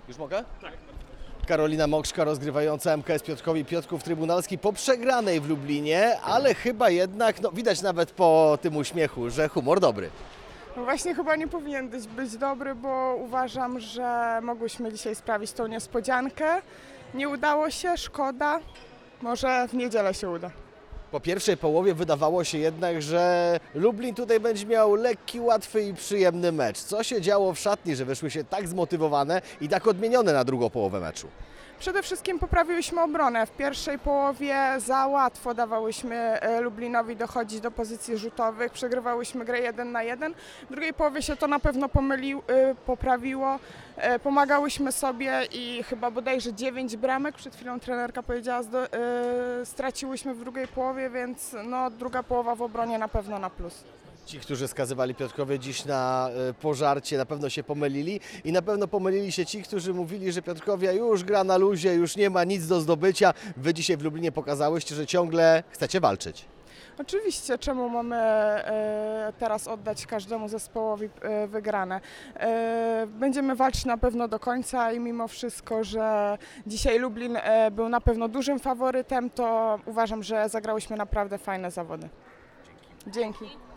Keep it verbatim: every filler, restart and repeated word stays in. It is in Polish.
Już mogę? Tak. Karolina Mokrzka rozgrywająca M K S Piotrkowi Piotrków Trybunalski po przegranej w Lublinie, ale chyba jednak, no widać nawet po tym uśmiechu, że humor dobry. No właśnie chyba nie powinien być, być dobry, bo uważam, że mogłyśmy dzisiaj sprawić tą niespodziankę. Nie udało się, szkoda. Może w niedzielę się uda. Po pierwszej połowie wydawało się jednak, że Lublin tutaj będzie miał lekki, łatwy i przyjemny mecz. Co się działo w szatni, że wyszły się tak zmotywowane i tak odmienione na drugą połowę meczu? Przede wszystkim poprawiłyśmy obronę. W pierwszej połowie za łatwo dawałyśmy e, Lublinowi dochodzić do pozycji rzutowych, przegrywałyśmy grę jeden na jeden. W drugiej połowie się to na pewno pomylił, e, poprawiło. E, pomagałyśmy sobie i chyba bodajże dziewięć bramek, przed chwilą trenerka powiedziała, zdo, e, straciłyśmy w drugiej połowie, więc no, druga połowa w obronie na pewno na plus. Ci, którzy skazywali Piotrkowie dziś na y, pożarcie, na pewno się pomylili i na pewno pomylili się ci, którzy mówili, że Piotrkowia już gra na luzie, już nie ma nic do zdobycia. Wy dzisiaj w Lublinie pokazałyście, że ciągle chcecie walczyć. Oczywiście, czemu mamy e, teraz oddać każdemu zespołowi e, wygrane. E, będziemy walczyć na pewno do końca i mimo wszystko, że dzisiaj Lublin e, był na pewno dużym faworytem, to uważam, że zagrałyśmy naprawdę fajne zawody. Dzięki. Dzięki.